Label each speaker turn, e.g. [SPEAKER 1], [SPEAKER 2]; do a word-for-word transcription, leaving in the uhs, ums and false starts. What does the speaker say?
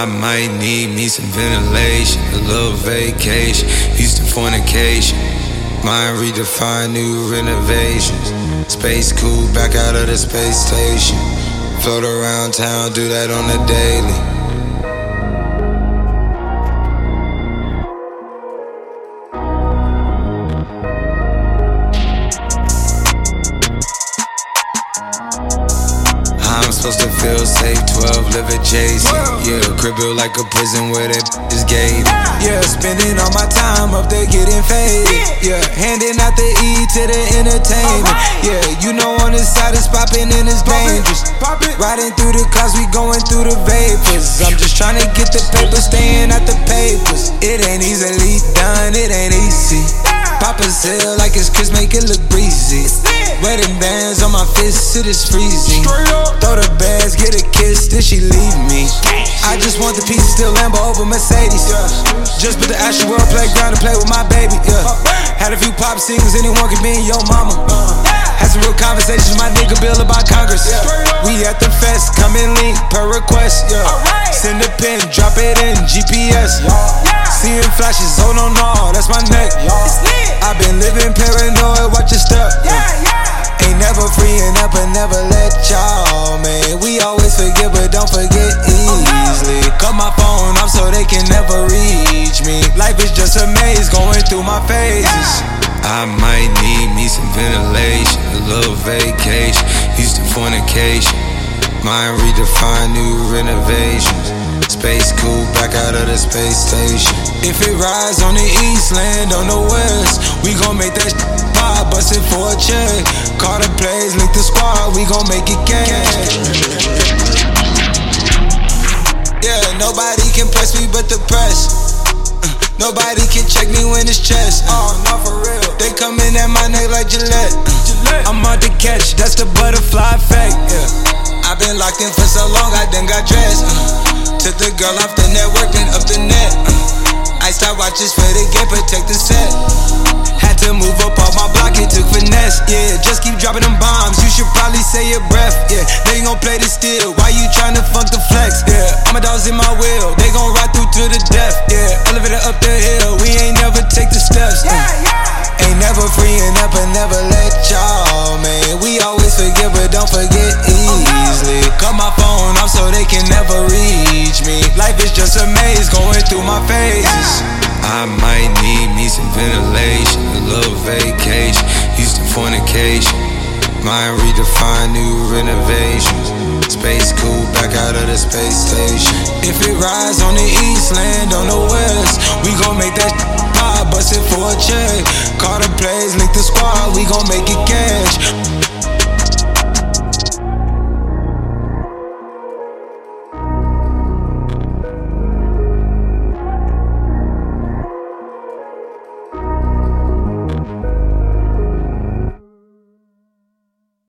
[SPEAKER 1] I might need me some ventilation, a little vacation, Houston fornication. Mind redefined, new renovations. Space cool, back out of the space station. Float around town, do that on the daily. I'm supposed to feel safe, twelve, live adjacent. Yeah, crib built like a prison where that is gated. Yeah, spending all my time up there getting faded. Yeah, handing out the E to the entertainment. Yeah, you know on this side it's popping and it's dangerous. Riding through the clouds, we going through the vapors. I'm just trying to get the paper, staying at the papers. It ain't easily done, it ain't easy. Pop a sale like it's Chris, make it look breezy. Wedding bands on my fists, it is freezing. Throw the bags, get a kiss, then she leave me. I just want the piece, still Lambo over Mercedes. Just put the Astro World playground to play with my baby. Yeah. Had a few pop singles, anyone could be your mama. Had some real conversations with my nigga Bill about Congress. We at the fest, come and link per request. Yeah. Send a pin, drop it in G P S. Seeing flashes, oh no no, that's my neck. I've been living paranoid, watch your step. Ain't never freeing up and never let y'all, man. We always forget, but don't forget easily. Cut my phone off so they can never reach me. Life is just a maze going through my phases. I might need me some ventilation, a little vacation, Houston fornication. Mind redefined, new renovations. Space cool, back out of the space station. If it rides on the east, land on the west, we gon' make that sh- pop, bust it for a check. Call the plays, link the squad, we gon' make it cash. Yeah, nobody can press me but the press. uh, Nobody can check me when it's chest. Oh, not for real. They coming at my neck like Gillette. uh, I'm on the catch, that's the butterfly effect. Yeah. I've been locked in for so long, I done got dressed. uh, Took the girl off the network and up the net. uh, I start watches for the game, protect the set. Had to move up off my block, it took finesse. Yeah, just keep dropping them bombs, you should probably say your breath. Yeah, they gon' play this still, why you tryna fuck the flex? Yeah, all my dogs in my wheel, they gon' ride through to the death. Yeah, elevator up the hill, we ain't never take the steps. uh, Ain't never freeing up and never let y'all, man. We always forget, but don't forget easily. Cut my phone off so they can never reach me. Life is just a maze going through my phases. I might need me some ventilation, a little vacation, Houston fornication. Mind redefined, new renovations. Space cool, back out of the space station. If it rides on the east, land on the west, we gon' make that sh- pop, bust it for a check. Call the plays, link the squad, we gon' make it cash.